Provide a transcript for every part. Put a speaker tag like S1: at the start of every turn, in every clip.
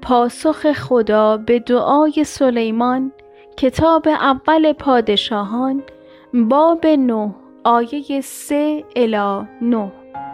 S1: پاسخ خدا به دعای سلیمان، کتاب اول پادشاهان، باب 9 آیه 3 الی 9.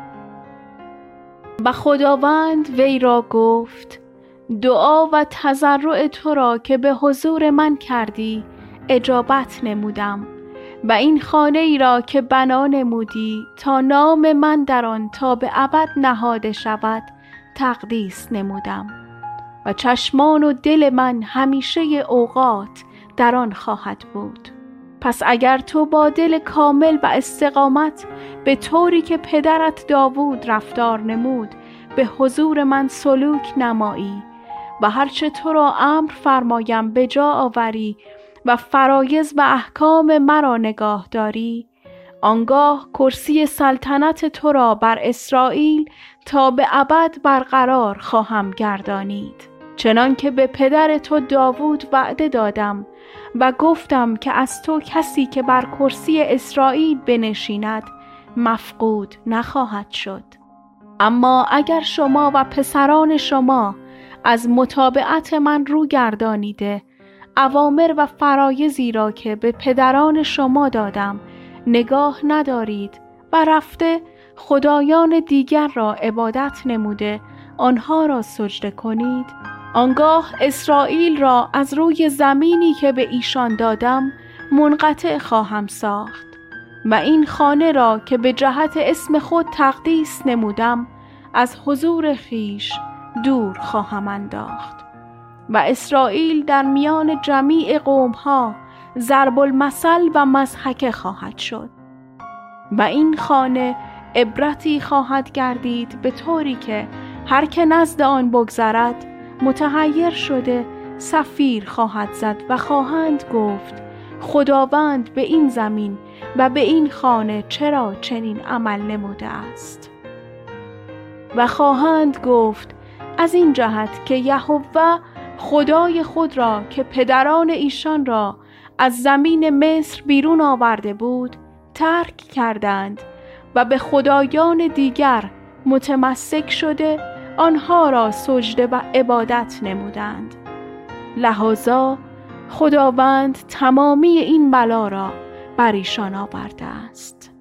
S1: و خداوند وی را گفت: دعا و تضرع تو را که به حضور من کردی اجابت نمودم و این خانه ای را که بنا نمودی تا نام من در آن تا به ابد نهاده شود تقدیس نمودم و چشمان و دل من همیشه اوقات در آن خواهد بود. پس اگر تو با دل کامل و استقامت به طوری که پدرت داوود رفتار نمود به حضور من سلوک نمایی و هرچه تو را امر فرمایم به جا آوری و فرایض و احکام مرا نگاه داری، آنگاه کرسی سلطنت تو را بر اسرائیل تا به ابد برقرار خواهم گردانید. چنان که به پدر تو داوود وعده دادم و گفتم که از تو کسی که بر کرسی اسرائیل بنشیند مفقود نخواهد شد. اما اگر شما و پسران شما از متابعت من رو گردانیده اوامر و فرایضی را که به پدران شما دادم نگاه ندارید و رفته خدایان دیگر را عبادت نموده آنها را سجده کنید، آنگاه اسرائیل را از روی زمینی که به ایشان دادم منقطع خواهم ساخت و این خانه را که به جهت اسم خود تقدیس نمودم از حضور خیش دور خواهم انداخت و اسرائیل در میان جمیع قومها ضرب المثل و مضحکه خواهد شد و این خانه عبرتی خواهد گردید به طوری که هر که نزد آن بگذرد متحیر شده صفیر خواهد زد و خواهند گفت خداوند به این زمین و به این خانه چرا چنین عمل نموده است؟ و خواهند گفت از این جهت که یهوه خدای خود را که پدران ایشان را از زمین مصر بیرون آورده بود ترک کردند و به خدایان دیگر متمسک شده آنها را سجده و عبادت نمودند. لذا خداوند تمامی این بلا را بر ایشان آورده است.